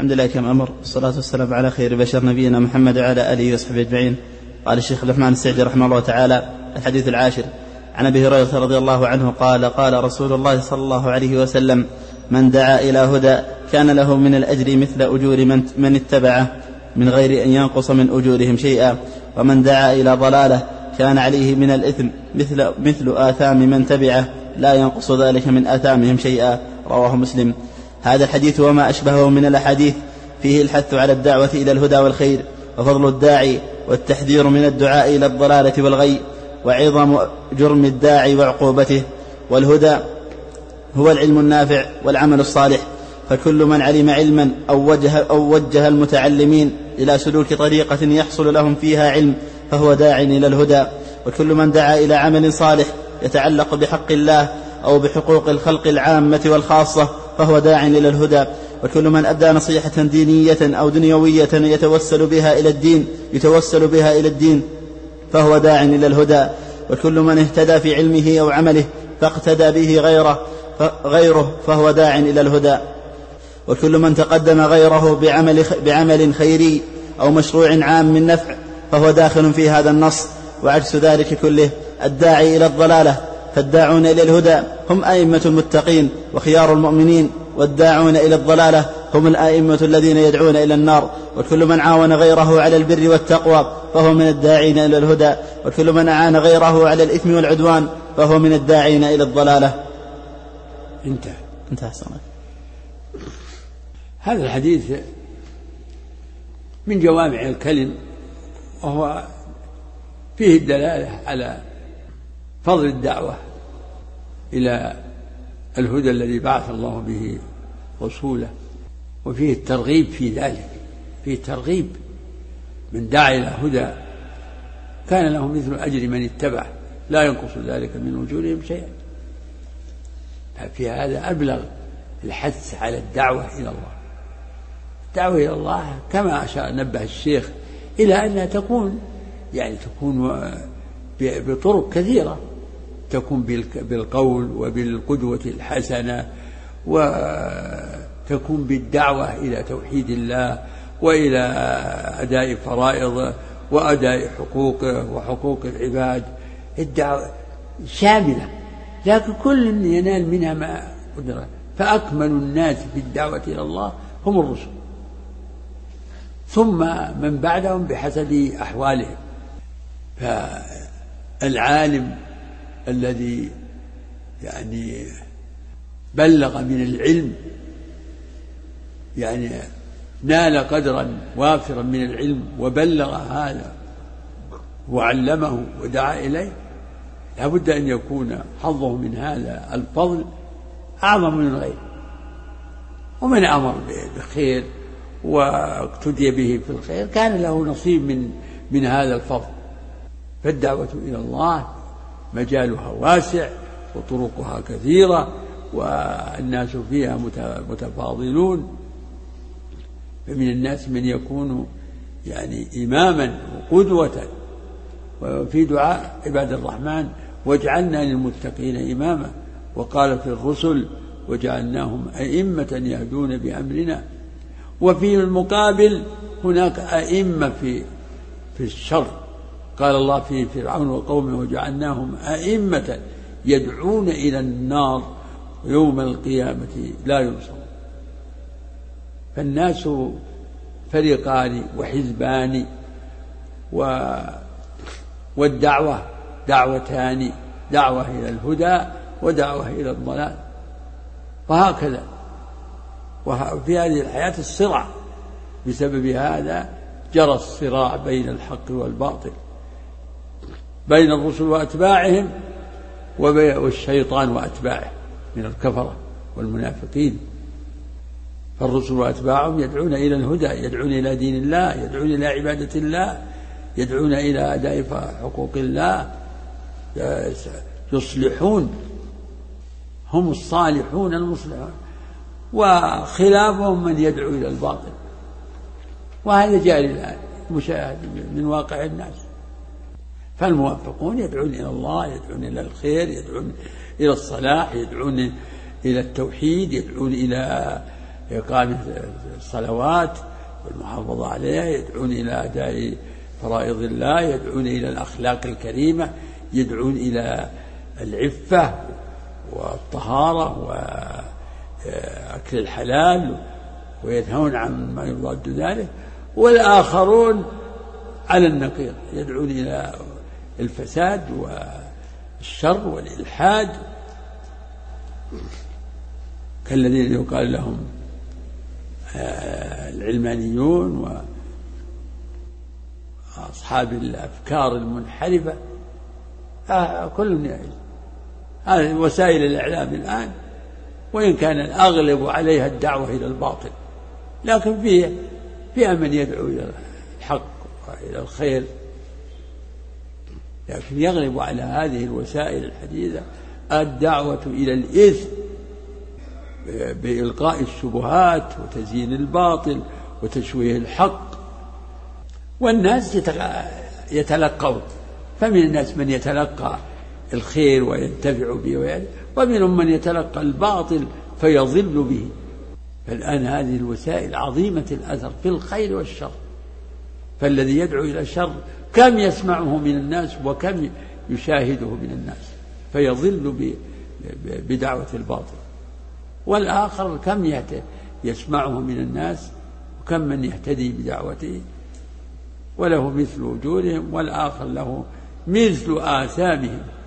الحمد لله كما أمر، والصلاة والسلام على خير بشر نبينا محمد وعلى آله وصحبه أجمعين. قال الشيخ الرحمن السعدي رحمه الله تعالى: الحديث العاشر عن أبي هريرة رضي الله عنه قال: قال رسول الله صلى الله عليه وسلم: من دعا إلى هدى كان له من الأجر مثل أجور من اتبعه من غير أن ينقص من أجورهم شيئا، ومن دعا إلى ضلالة كان عليه من الإثم مثل آثام من تبعه لا ينقص ذلك من آثامهم شيئا. رواه مسلم. هذا الحديث وما أشبهه من الأحاديث فيه الحث على الدعوة إلى الهدى والخير، وفضل الداعي، والتحذير من الدعاء إلى الضلالة والغي، وعظم جرم الداعي وعقوبته. والهدى هو العلم النافع والعمل الصالح، فكل من علم علما أو وجه المتعلمين إلى سلوك طريقة يحصل لهم فيها علم فهو داع إلى الهدى. وكل من دعا إلى عمل صالح يتعلق بحق الله أو بحقوق الخلق العامة والخاصة فهو داع إلى الهدى. وكل من أدى نصيحة دينية أو دنيوية يتوسل بها إلى الدين فهو داع إلى الهدى. وكل من اهتدى في علمه أو عمله فاقتدى به غيره فهو داع إلى الهدى. وكل من تقدم غيره بعمل خيري أو مشروع عام من نفع فهو داخل في هذا النص. وعكس ذلك كله الداعي إلى الضلالة، فالداعون إلى الهدى هم أئمة المتقين وخيار المؤمنين، والداعون إلى الضلالة هم الأئمة الذين يدعون إلى النار. وكل من عاون غيره على البر والتقوى فهو من الداعين إلى الهدى، وكل من أعان غيره على الإثم والعدوان فهو من الداعين إلى الضلالة. انتهى صنع. هذا الحديث من جوامع الكلم، وهو فيه الدلالة على فضل الدعوة إلى الهدى الذي بعث الله به رسوله، وفيه الترغيب في ذلك، فيه ترغيب من دعا إلى هدى كان له مثل أجر من اتبع لا ينقص ذلك من أجورهم شيئا. ففي هذا أبلغ الحث على الدعوة إلى الله. الدعوة إلى الله كما نبه الشيخ إلى أنها تكون بطرق كثيرة، تكون بالقول وبالقدوة الحسنة، وتكون بالدعوة إلى توحيد الله وإلى أداء فرائضه وأداء حقوقه وحقوق العباد. الدعوة شاملة، لكن كل ينال منها ما قدر. فأكمل الناس في الدعوة إلى الله هم الرسل، ثم من بعدهم بحسب أحوالهم. فالعالم الذي بلغ من العلم، نال قدرا وافرا من العلم وبلغ هذا وعلمه ودعا إليه، لا بد أن يكون حظه من هذا الفضل أعظم من الغير. ومن أمر بخير واقتدي به في الخير كان له نصيب من هذا الفضل. فالدعوة إلى الله مجالها واسع وطرقها كثيرة، والناس فيها متفاضلون. فمن الناس من يكون إماما وقدوة. وفي دعاء عباد الرحمن: واجعلنا للمتقين إماما. وقال في الرسل: وجعلناهم أئمة يهدون بأمرنا. وفي المقابل هناك أئمة في الشر، قال الله في فرعون وقومه: وجعلناهم أئمة يدعون إلى النار يوم القيامة لا ينصرون. فالناس فريقان وحزبان، والدعوة دعوتان: دعوة إلى الهدى ودعوة إلى الضلال. وهكذا وفي هذه الحياة الصراع، بسبب هذا جرى الصراع بين الحق والباطل، بين الرسل وأتباعهم والشيطان وأتباعه من الكفرة والمنافقين. فالرسل وأتباعهم يدعون إلى الهدى، يدعون إلى دين الله، يدعون إلى عبادة الله، يدعون إلى أداء حقوق الله، يصلحون، هم الصالحون المصلحون. وخلافهم من يدعو إلى الباطل، وهذا جاري الآن مشاهد من واقع الناس. فالموفقون يدعون إلى الله، يدعون إلى الخير، يدعون إلى الصلاح، يدعون إلى التوحيد، يدعون إلى إقامة الصلوات والمحافظة عليها، يدعون إلى أداء فرائض الله، يدعون إلى الأخلاق الكريمة، يدعون إلى العفة والطهارة وأكل الحلال، وينهون عن ما يضاد ذلك. والآخرون على النقيض يدعون إلى الفساد والشر والإلحاد، كالذين يقال لهم العلمانيون وأصحاب الأفكار المنحرفة. كل هذه وسائل الإعلام الآن، وإن كان الأغلب عليها الدعوة إلى الباطل، لكن فيها من يدعو إلى الحق وإلى الخير، لكن يغلب على هذه الوسائل الحديثة الدعوة إلى الإثم بإلقاء الشبهات وتزيين الباطل وتشويه الحق. والناس يتلقون، فمن الناس من يتلقى الخير وينتفع به، ومنهم من يتلقى الباطل فيضل به. فالآن هذه الوسائل عظيمة الأثر في الخير والشر، فالذي يدعو إلى الشر كم يسمعه من الناس وكم يشاهده من الناس فيضل بدعوة الباطل، والآخر كم يسمعه من الناس وكم من يهتدي بدعوته وله مثل أجورهم، والآخر له مثل آثامهم.